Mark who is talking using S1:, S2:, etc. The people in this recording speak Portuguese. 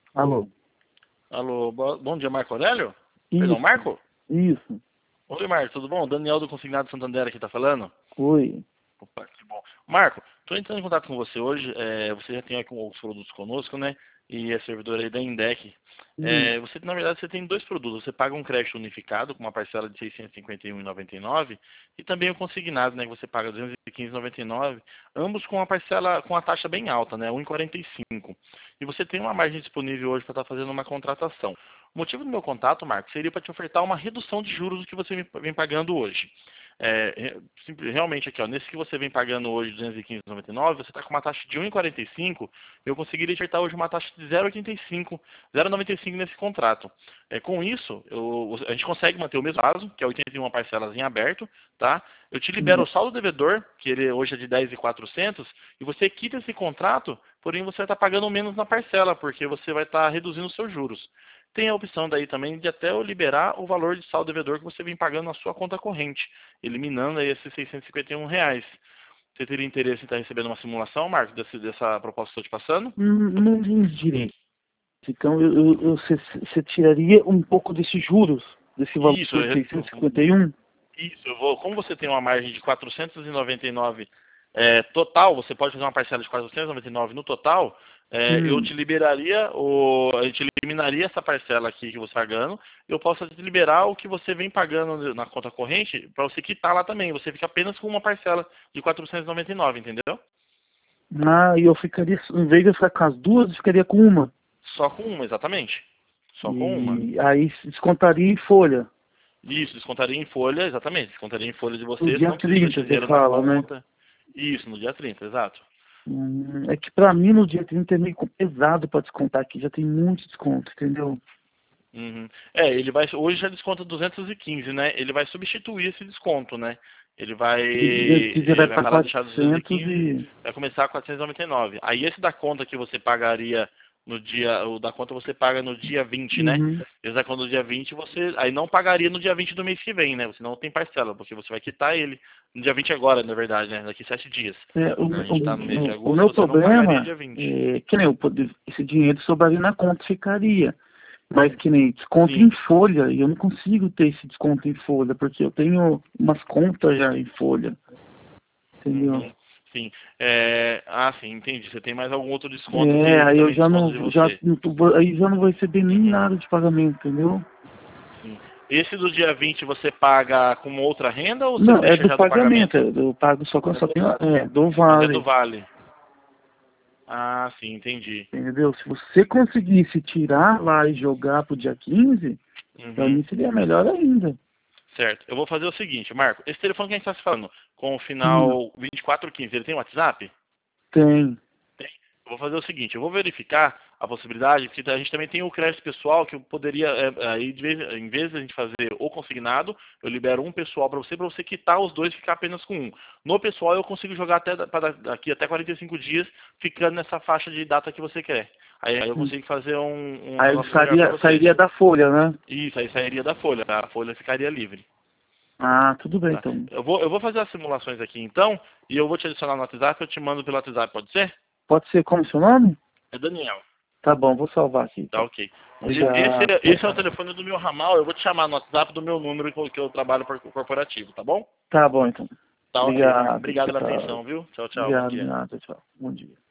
S1: Alô?
S2: Alô, bom dia, Marco Aurélio? Perdão,
S1: Isso,
S2: Marco?
S1: isso.
S2: Oi, Marco, tudo bom? Daniel do Consignado Santander aqui tá falando?
S1: Oi.
S2: Opa, que bom. Marco, estou entrando em contato com você hoje. Você já tem aqui os produtos conosco, né? E é servidor aí da Indec.
S1: Isso.
S2: Você, na verdade, você tem dois produtos. Você paga um crédito unificado com uma parcela de R$ 651,99 e também o consignado, né? Que você paga R$ 215,99, ambos com a parcela, com a taxa bem alta, né? 1,45. E você tem uma margem disponível hoje para estar fazendo uma contratação. O motivo do meu contato, Marco, seria para te ofertar uma redução de juros do que você vem pagando hoje. Realmente aqui, ó, nesse que você vem pagando hoje R$ 215,99, você está com uma taxa de 1,45, eu conseguiria acertar hoje uma taxa de 0,85, 0,95 nesse contrato. Com isso, a gente consegue manter o mesmo prazo, que é 81 parcelas em aberto, tá? Eu te libero o saldo devedor, que ele hoje é de 10.400, e você quita esse contrato, porém você vai estar pagando menos na parcela, porque você vai estar reduzindo os seus juros. Tem a opção daí também de até eu liberar o valor de saldo devedor que você vem pagando na sua conta corrente, eliminando aí esses R$ 651. Você teria interesse em estar recebendo uma simulação, Marcos, dessa proposta que eu estou te passando?
S1: Não entendi direito. Então, você tiraria um pouco desses juros, desse valor
S2: Isso,
S1: de 651?
S2: como você tem uma margem de 499 total, você pode fazer uma parcela de 499 no total, eu te liberaria, a gente eliminaria essa parcela aqui que você está pagando, eu posso te liberar o que você vem pagando na conta corrente, para você quitar lá também, você fica apenas com uma parcela de 499, entendeu?
S1: E eu ficaria, em vez de eu ficar com as duas, eu ficaria com uma.
S2: Só com uma, exatamente. Só com uma.
S1: E aí descontaria em folha.
S2: Isso, descontaria em folha, exatamente, descontaria em folha de
S1: No
S2: você, você
S1: dia
S2: não precisa
S1: 30,
S2: de
S1: você
S2: dinheiro na
S1: fala, né?
S2: conta. Isso, no dia 30, exato.
S1: É que pra mim no dia 30 é meio pesado pra descontar aqui, já tem muito desconto, entendeu?
S2: Uhum. Hoje já desconta 215, né? Ele vai substituir esse desconto, né? Ele vai,
S1: De 215 vai
S2: vai
S1: para
S2: parar de deixar
S1: 400
S2: 215, vai começar a 499. Aí esse da conta que você pagaria no dia, o da conta você paga no dia 20, né?
S1: Uhum.
S2: Esse da conta no dia 20 você aí não pagaria no dia 20 do mês que vem, né? Você não tem parcela, porque você vai quitar ele no dia 20 agora, na verdade, né? Daqui 7 dias. A gente está no mês de
S1: O
S2: agosto,
S1: meu
S2: você não pagaria
S1: problema
S2: dia 20.
S1: é que nem esse dinheiro sobraria na conta, ficaria. Mas que nem desconto em
S2: Sim.
S1: folha, e eu não consigo ter esse desconto em folha, porque eu tenho umas contas já em folha, entendeu?
S2: Uhum. Sim. Sim, entendi. Você tem mais algum outro desconto que
S1: Aí eu
S2: também
S1: já
S2: desconta de
S1: não, já,
S2: você.
S1: aí já não vou receber nem
S2: Uhum.
S1: nada de pagamento, entendeu?
S2: Sim. Esse do dia 20 você paga com outra renda ou você
S1: Não, é
S2: fecha
S1: do
S2: já do
S1: pagamento,
S2: pagamento?
S1: eu pago só que eu só tenho, do
S2: Mas é do
S1: Vale,
S2: Vale. Ah, sim, entendi.
S1: entendeu? Se você conseguisse tirar lá e jogar pro dia 15, pra
S2: Uhum.
S1: mim seria melhor ainda.
S2: Certo. Eu vou fazer o seguinte, Marco. Esse telefone que a gente está se falando, com o
S1: Hum,
S2: final 2415, ele tem WhatsApp?
S1: tem.
S2: Tem. Eu vou fazer o seguinte, eu vou verificar a possibilidade, porque a gente também tem o crédito pessoal, que eu poderia, aí em vez de a gente fazer o consignado, eu libero um pessoal para você quitar os dois e ficar apenas com um. No pessoal eu consigo jogar daqui até 45 dias, ficando nessa faixa de data que você quer. Aí eu
S1: Hum.
S2: consigo fazer um
S1: Aí
S2: negócio melhor para você.
S1: sairia da folha, né?
S2: Isso, aí sairia da folha, a folha ficaria livre.
S1: Tudo bem
S2: Tá?
S1: então.
S2: Eu vou fazer as simulações aqui então, e eu vou te adicionar no WhatsApp, eu te mando pelo WhatsApp, pode ser?
S1: Pode ser como seu nome?
S2: É Daniel.
S1: Tá bom, vou salvar aqui
S2: Tá
S1: então.
S2: ok.
S1: Obrigado.
S2: Esse é o telefone do meu ramal. Eu vou te chamar no WhatsApp do meu número que eu trabalho para o corporativo, tá bom?
S1: Tá bom então.
S2: Tá ok, Marco.
S1: Obrigado,
S2: Obrigado pela
S1: tchau.
S2: atenção, viu? Tchau, tchau. Bom
S1: Obrigado,
S2: dia.
S1: nada, tchau. Bom dia.